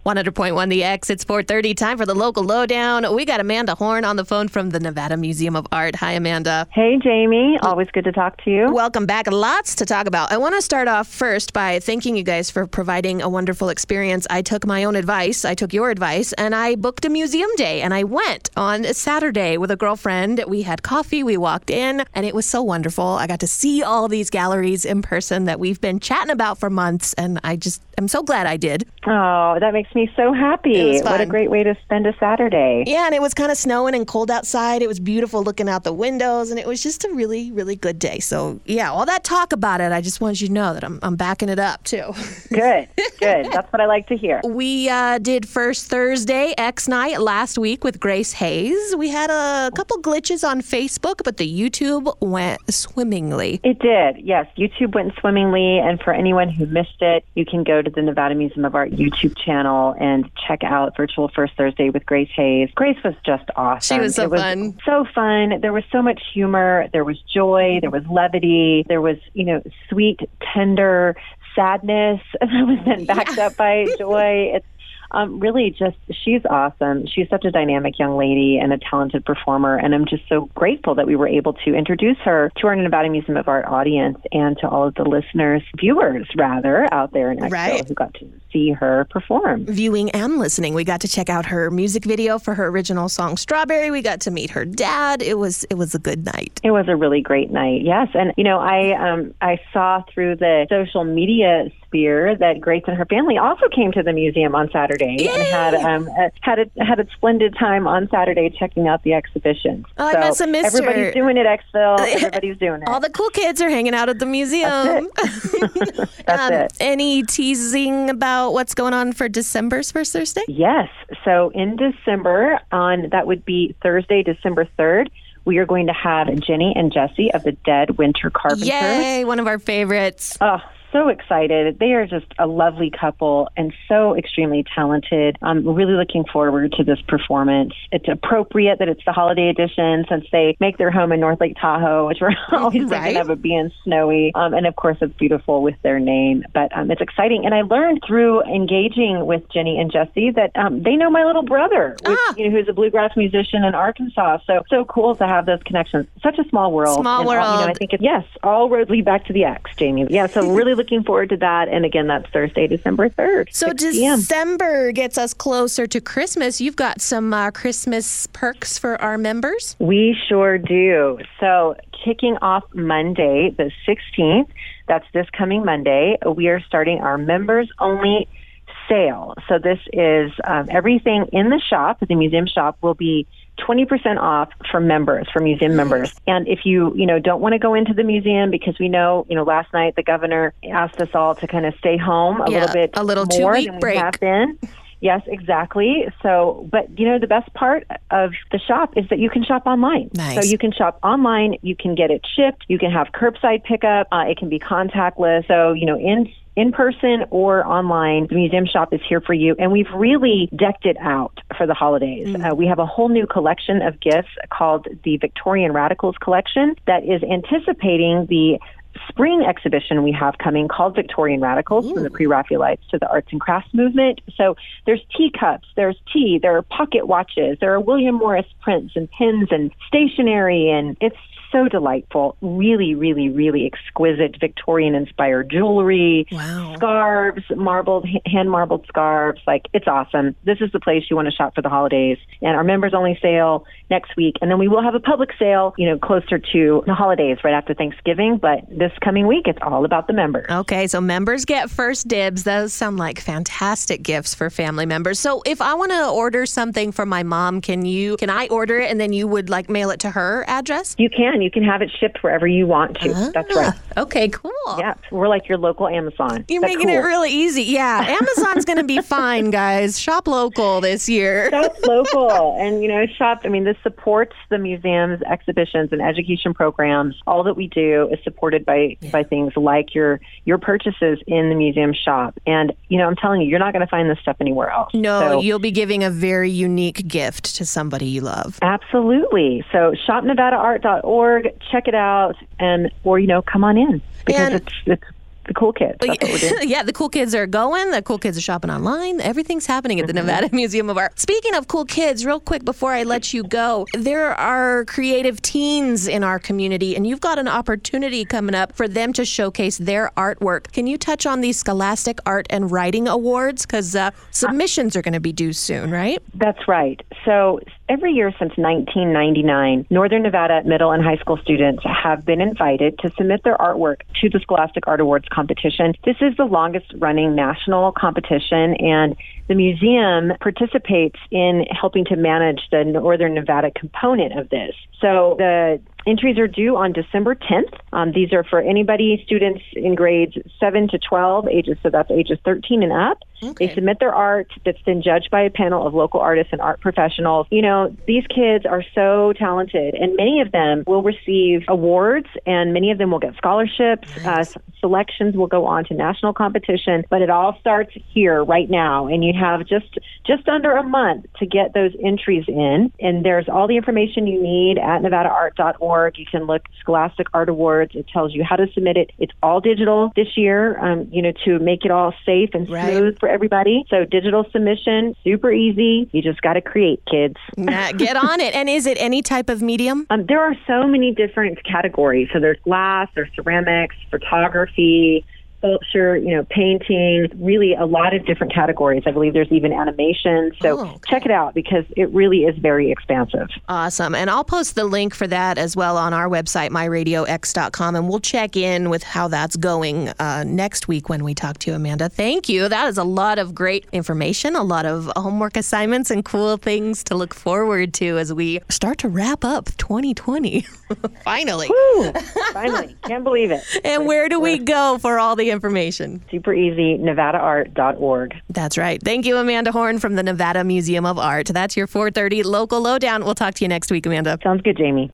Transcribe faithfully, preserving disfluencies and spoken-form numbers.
one hundred point one The X, it's four thirty. Time for the local lowdown. We got Amanda Horn on the phone from the Nevada Museum of Art. Hi, Amanda. Hey, Jamie. Always good to talk to you. Welcome back. Lots to talk about. I want to start off first by thanking you guys for providing a wonderful experience. I took my own advice. I took your advice, and I booked a museum day, and I went on Saturday with a girlfriend. We had coffee. We walked in, and it was so wonderful. I got to see all these galleries in person that we've been chatting about for months, and I just am so glad I did. Oh, that makes me so happy. What a great way to spend a Saturday. Yeah, and it was kind of snowing and cold outside. It was beautiful looking out the windows, and it was just a really, really good day. So, yeah, all that talk about it, I just wanted you to know that I'm, I'm backing it up, too. Good, good. That's what I like to hear. We uh, did First Thursday X Night last week with Grace Hayes. We had a couple glitches on Facebook, but the YouTube went swimmingly. It did, yes. YouTube went swimmingly, and for anyone who missed it, you can go to the Nevada Museum of Art YouTube channel and check out Virtual First Thursday with Grace Hayes. Grace was just awesome. She was so it was fun. So fun. There was so much humor. There was joy. There was levity. There was, you know, sweet, tender sadness that was then backed yeah. up by joy. It's Um, really just, she's awesome. She's such a dynamic young lady and a talented performer, and I'm just so grateful that we were able to introduce her to our Nevada Museum of Art audience and to all of the listeners, viewers rather, out there in Expo right. who got to see her perform. Viewing and listening. We got to check out her music video for her original song, Strawberry. We got to meet her dad. It was it was a good night. It was a really great night, yes. And, you know, I um, I saw through the social media sphere that Grace and her family also came to the museum on Saturday. Yay! And had um a, had a had a splendid time on Saturday checking out the exhibition. Oh, so I must have missed everybody's her. doing it, Exville. Everybody's doing it. All the cool kids are hanging out at the museum. That's it. That's um, it. Any teasing about what's going on for December's First Thursday? Yes. So in December, on that would be Thursday, December third. We are going to have Jenny and Jesse of the Dead Winter Carpenters. Yay! One of our favorites. Oh. So excited. They are just a lovely couple and so extremely talented. I'm really looking forward to this performance. It's appropriate that it's the holiday edition since they make their home in North Lake Tahoe, which we're always right. thinking of it being snowy. Um, and of course, it's beautiful with their name. But um, it's exciting. And I learned through engaging with Jenny and Jesse that um, they know my little brother, which, ah. you know, who's a bluegrass musician in Arkansas. So, so cool to have those connections. Such a small world. Small and world. All, you know, I think it's, yes, all roads lead back to the X, Jamie. Yeah, so really looking forward to that. And again, that's Thursday, December third. So December gets us closer to Christmas. You've got some uh, Christmas perks for our members? We sure do. So kicking off Monday, the sixteenth, that's this coming Monday, we are starting our members-only sale. So this is um, everything in the shop, the museum shop, will be twenty percent off for members, for museum members. And if you, you know, don't want to go into the museum because we know, you know, last night the governor asked us all to kind of stay home a yeah, little bit a little more two-week than break. we have been. Yes, exactly. So, but you know, the best part of the shop is that you can shop online. Nice. So you can shop online, you can get it shipped, you can have curbside pickup, uh, it can be contactless. So, you know, in in person or online, the museum shop is here for you. And we've really decked it out for the holidays. Mm. Uh, we have a whole new collection of gifts called the Victorian Radicals Collection that is anticipating the spring exhibition we have coming called Victorian Radicals, Ooh. From the Pre-Raphaelites to the arts and crafts movement. So there's teacups, there's tea, there are pocket watches, there are William Morris prints and pins and stationery, and it's so delightful. Really, really, really exquisite Victorian-inspired jewelry, wow. scarves, marbled, hand-marbled scarves. Like, it's awesome. This is the place you want to shop for the holidays. And our members-only sale next week. And then we will have a public sale, you know, closer to the holidays right after Thanksgiving. But this coming week, it's all about the members. Okay, so members get first dibs. Those sound like fantastic gifts for family members. So if I want to order something for my mom, can you, can I order it and then you would like mail it to her address? You can. You can have it shipped wherever you want to. Ah, that's right. Okay, cool. Yeah, we're like your local Amazon. You're That's making cool. it really easy. Yeah, Amazon's going to be fine, guys. Shop local this year. Shop local. And, you know, shop, I mean, this supports the museum's exhibitions and education programs. All that we do is supported by, yeah. by things like your your purchases in the museum shop. And, you know, I'm telling you, you're not going to find this stuff anywhere else. No, so, you'll be giving a very unique gift to somebody you love. Absolutely. So shop nevada art dot org, check it out, and or, you know, come on in because and it's it's the cool kids. That's what we're doing. Yeah, the cool kids are going. The cool kids are shopping online. Everything's happening at the mm-hmm. Nevada Museum of Art. Speaking of cool kids, real quick before I let you go, there are creative teens in our community, and you've got an opportunity coming up for them to showcase their artwork. Can you touch on these Scholastic Art and Writing Awards? Because uh, submissions are going to be due soon, right? That's right. So every year since nineteen ninety-nine, Northern Nevada middle and high school students have been invited to submit their artwork to the Scholastic Art Awards competition. This is the longest running national competition, and the museum participates in helping to manage the Northern Nevada component of this. So the entries are due on December tenth. Um, these are for anybody, students in grades seven to twelve, ages, so that's ages thirteen and up. Okay. They submit their art that's then judged by a panel of local artists and art professionals. You know, these kids are so talented, and many of them will receive awards, and many of them will get scholarships. Nice. Uh, selections will go on to national competition, but it all starts here right now, and you have just just under a month to get those entries in, and there's all the information you need at nevada art dot org. You can look Scholastic Art Awards. It tells you how to submit it. It's all digital this year, um, you know, to make it all safe and smooth right. for everybody. So digital submission, super easy. You just got to create, kids. Nah, get on it. And is it any type of medium? Um, there are so many different categories. So there's glass, there's ceramics, photography, sculpture, you know, painting, really a lot of different categories. I believe there's even animation. So oh, okay. check it out because it really is very expansive. Awesome. And I'll post the link for that as well on our website, my radio x dot com, and we'll check in with how that's going uh, next week when we talk to you, Amanda. Thank you. That is a lot of great information, a lot of homework assignments and cool things to look forward to as we start to wrap up twenty twenty. Finally. Woo! Finally. Can't believe it. And where do we go for all the information? Super easy, nevada art dot org. That's right. Thank you, Amanda Horn from the Nevada Museum of Art. That's your four thirty local lowdown. We'll talk to you next week, Amanda. Sounds good, Jamie.